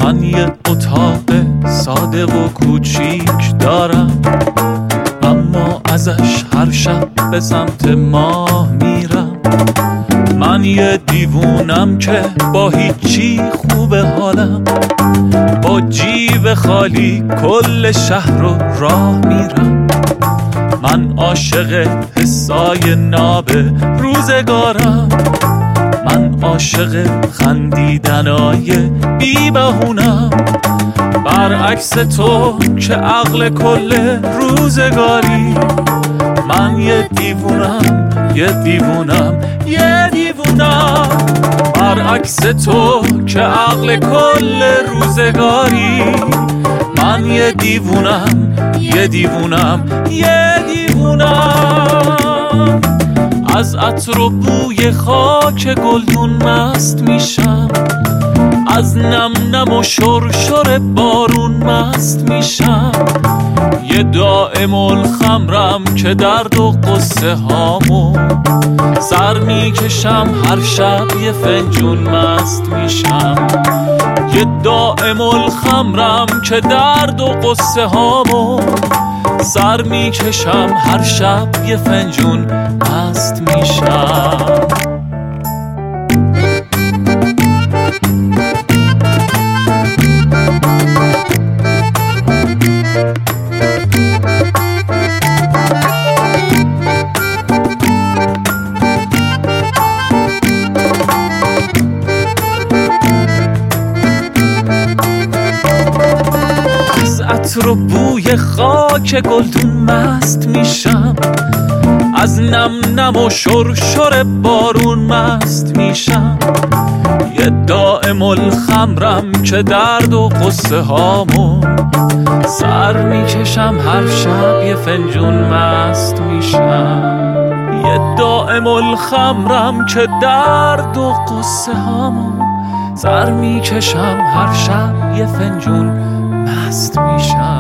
من یه اتاق ساده و کوچیک دارم، اما ازش هر شب به سمت ماه میرم. من یه دیوونم که با هیچی خوبه حالم، با جیب خالی کل شهر رو راه میرم. من عاشق حسای ناب روزگارم، من عاشق خندیدنای بی بهونم. برعکس تو که عقل کل روزگاری، من یه دیوونم یه دیوونم یه دیوونم. برعکس تو که عقل کل روزگاری، من یه دیوونم یه دیوونم یه دیوونم. از عطر و بوی خاک گلدون مست میشم، از نم نم و شرشر بارون مست میشم. یه دائم الخمرم که درد و قصه هامو سر میکشم، هر شب یه فنجون مست میشم. یه دائم الخمرم که درد و قصه هامو سر میکشم، هر شب یه فنجون مست میشم. عطر و بوی خاک گلدون مست میشم، از نم نم و شرشر بارون مست میشم. یه دائم الخمرم که درد و قصه هامو سر میکشم، هر شب یه فنجون مست میشم. یه دائم الخمرم که درد و قصه هامو سر میکشم، هر شب یه فنجون مست میشم.